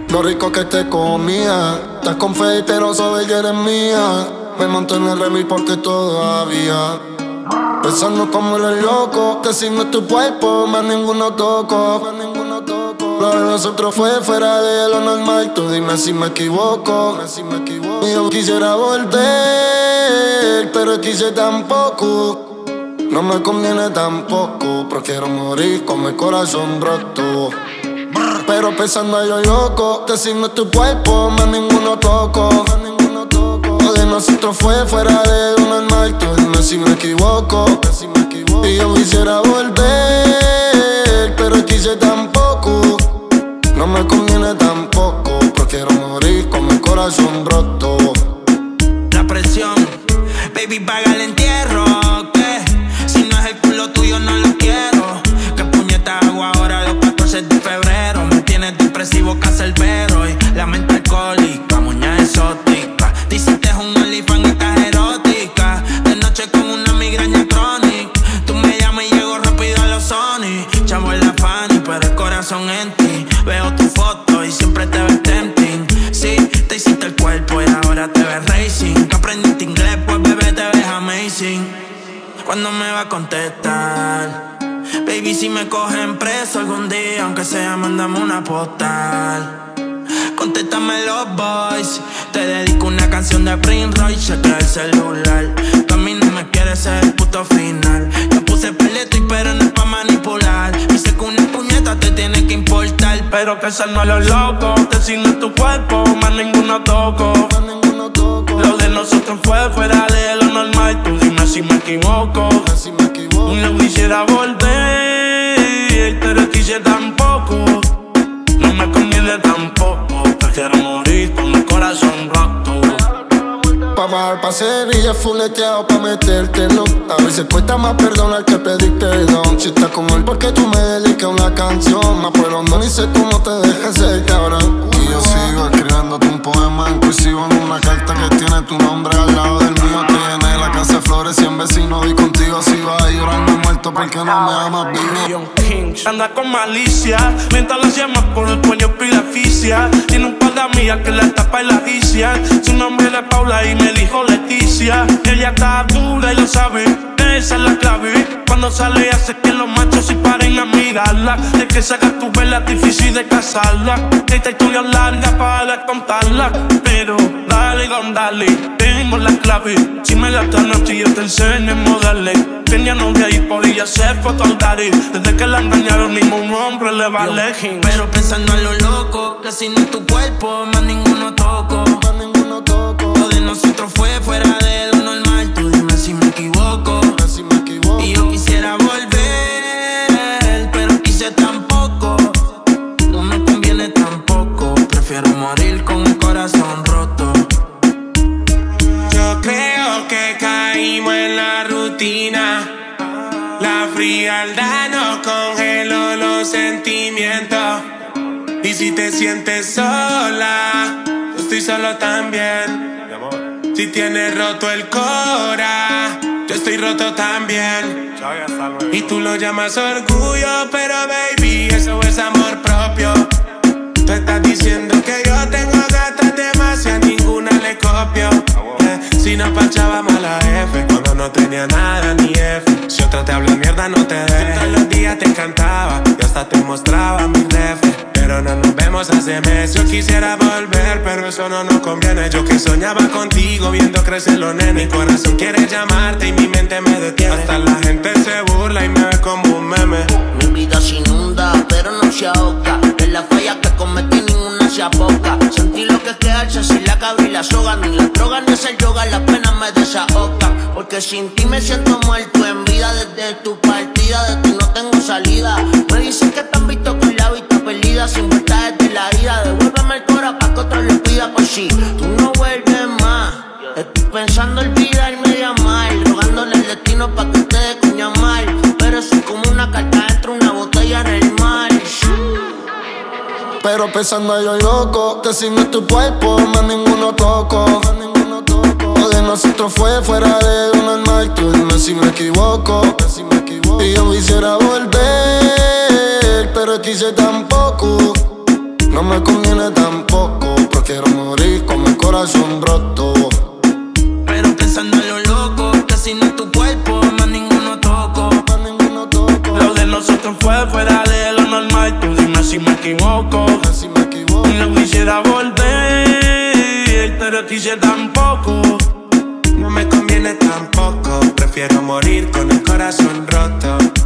lo rico que te comía. Estás con fe y te lo sabes que eres mía. Me monto en el remix porque todavía pensando como eres loco, que si no es tu cuerpo, más ninguno toco. Lo de nosotros fue fuera de lo normal. Tú dime si me equivoco. Y yo quisiera volver, pero quise tampoco. No me conviene tampoco. Prefiero morir con mi corazón roto. Pero pensando yo loco, que si no es tu cuerpo, más ninguno toco. Lo de nosotros fue fuera de lo normal. Tú dime si me equivoco. Y yo quisiera volver, pero quise tampoco. No me conviene tampoco. Prefiero morir con mi corazón roto. La presión, baby, paga el entierro. Que si no es el culo tuyo no lo quiero. Que puñeta hago ahora los 14 de febrero. Me tienes depresivo, cancerbero. Y la mente alcohólica, muñeca exótica. Dices que es un OnlyFans, estás erótica. De noche con una migraña crónica. Tú me llamas y llego rápido a los Sony. Chavo en la Fanny, pero el corazón en ti. Veo tu foto y siempre te ves tempting. Sí, te hiciste el cuerpo y ahora te ves racing. Que aprendiste inglés, pues bebé te ves amazing. ¿Cuándo me va a contestar? Baby, si me cogen preso algún día, aunque sea, mándame una postal. Contéstame los boys. Te dedico una canción de Prince Royce. Chequea el celular. Tú a mí no me quieres ser el puto final. Yo puse peleto y pero no es pa' manipular. Dice que una puñeta te tiene que importar. Pero que eso no es lo loco. Que si no es tu cuerpo, más ninguno toco. Lo de nosotros fue fuera de lo normal. Tú dime si me equivoco. No quisiera volver, pero quise tampoco. No me conviene tampoco. Prefiero morir con el corazón roto. Pa' bajar pa' Sevilla, fuleteado pa' metértelo. A veces cuesta más perdonar que pedir perdón. Si estás con él porque tú me dedicas una canción. Más por hondo ni sé cómo te dejes ser cabrón. Y yo sigo escribiéndote un poema en cursivo en una carta que tiene tu nombre al lado del mío. Te llené la casa de flores, 100 vecinos y contigo si vas a llorarme muerto porque no me amas vivo. Anda con malicia, mientras las llamas por el cuello pide asfixia. Tiene un par de amigas que la tapa y la vicia. Su nombre era Paula y me dijo Leticia. Ella está dura y lo sabe, esa es la clave. Cuando sale hace que los machos se paren a mirarla. De que saca tu vela difícil de casarla. Esta historia larga para contarla, pero dale con dale, tengo la clave. Si me la esta noche yo te enseño en modales. Tenía novia y podía hacer fotos al daddy. Desde que la engañaron ningún hombre le vale. Pero pensando en lo loco, que si no es tu cuerpo, más ninguno toco. Lo de nosotros fue fuera de lo normal. Tú dime si me equivoco. Y yo quisiera volver, pero quise tampoco. No me conviene tampoco. Prefiero morir con el corazón roto. Yo creo que caímos en la rutina. La frialdad nos congeló los sentimientos. Y si te sientes sola, yo estoy solo también. Si tienes roto el cora, yo estoy roto también. Y tú lo llamas orgullo, pero baby, eso es amor propio. Tú estás diciendo que yo tengo gatas demasiadas, ninguna le copio. Si no pachaba mala F, cuando no tenía nada ni F. Si otra te habla mierda no te dejes. Todos los días te encantaba y hasta te mostraba mi ref. Pero no nos vemos hace meses. Yo quisiera volver, pero eso no nos conviene. Yo que soñaba contigo viendo crecer los nenes. Mi corazón quiere llamarte y mi mente me detiene. Hasta la gente se burla y me ve como un meme. Mi vida se inunda, pero no se ahoga. De las fallas que cometí ninguna se apoca. Sentí lo que es quedarse sin la cabra y la soga. Ni la droga ni hacer yoga, las penas me desahogan. Porque sin ti me siento muerto en vida. Desde tu partida, de ti no tengo salida. Me dicen que te han visto con la vista perdida. Sin vuelta desde la ida. Devuélveme el cora pa' que otro le pida por si tú no vuelves más. Estoy pensando olvidarme de amar, rogándole el destino pa' que te dé cuña mal. Pero soy como una carta dentro de una botella en el mar. Pero pensando yo loco, que si no es tu cuerpo, más ninguno toco. Lo de nosotros fue fuera de lo normal. Tú dime si me equivoco. Y yo quisiera volver, pero quise tampoco. No me conviene tampoco, prefiero morir con el corazón roto. Pero pensando en lo loco, que si no es tu cuerpo, más ninguno toco. Lo de nosotros fue fuera de lo normal. Tú dime si me equivoco. No quisiera volver, pero a ti sí tampoco. No me conviene tampoco, prefiero morir con el corazón roto.